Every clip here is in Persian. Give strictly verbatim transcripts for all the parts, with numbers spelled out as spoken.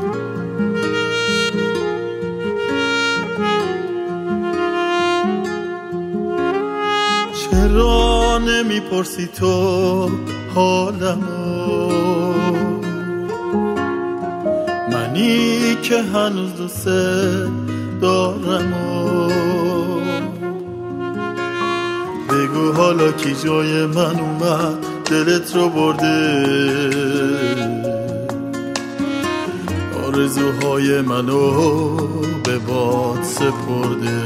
چرا نمیپرسی تو حالمو، منی که هنوز دوست دارمو. بگو حالا کی جای من اومد دلت رو برده، آرزوهای منو به باد سپرده.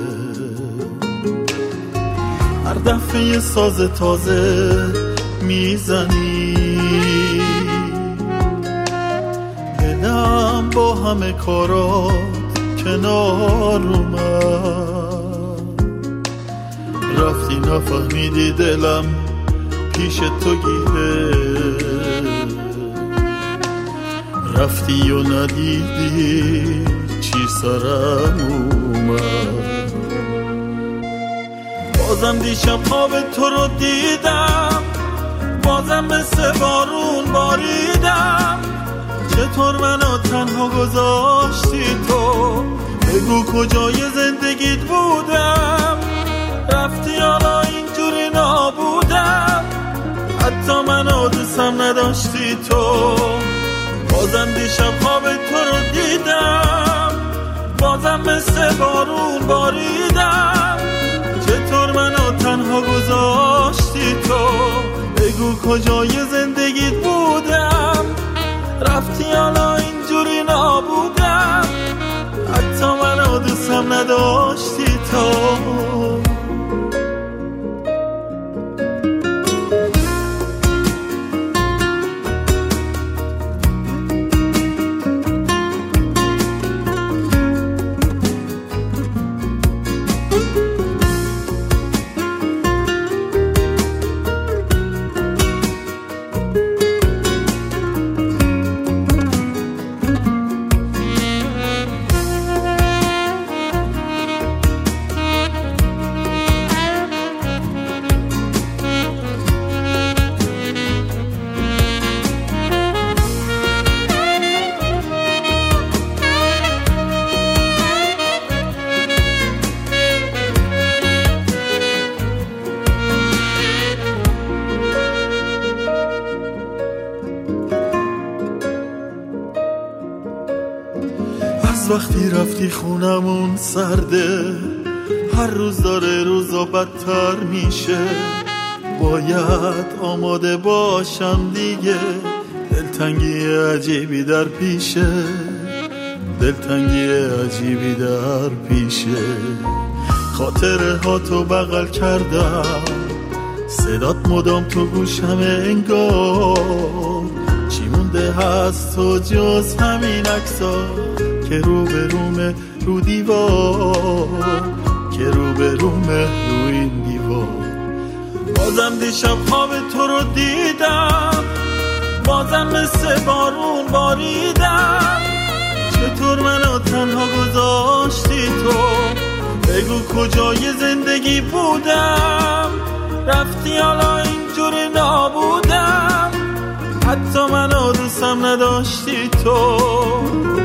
هر دفعه یه ساز تازه میزنی، دلم با همه کارات کنار اومد. رفتی نفهمیدی دلم پیش تو گیره، رفتی و ندیدی چی سرم اومد. بازم دیشب خواب تو رو دیدم، بازم مثل بارون باریدم. چطور منو تنها گذاشتی تو؟ بگو کجای زندگیت بودم، رفتی حالا اینجوری نابودم. حتی منو دوستم نداشتی تو. بازم دیشب خواب تو رو دیدم، بازم مثل بارون باریدم. چطور منو تنها گذاشتی تو؟ بگو کجای زندگیت بودم، رفتی حالا اینجوری نابودم. حتی منو دوستم نداشتی تو. وقتی رفتی خونمون سرده، هر روز داره روزا بدتر میشه. باید آماده باشم دیگه، دلتنگی عجیبی در پیشه، دلتنگی عجیبی در پیشه. خاطره ها تو بغل کردم، صدات مدام تو گوشم انگار. چی مونده هست تو جز همین عکسا که رو به رومه رو دیوار، که رو به رومه رو این دیوار. بازم دیشب خواب تو رو دیدم، بازم مثل بارون باریدم. چطور منو تنها گذاشتی تو؟ بگو کجای زندگی بودم، رفتی حالا اینجوری نابودم. حتی منو دوستم نداشتی تو.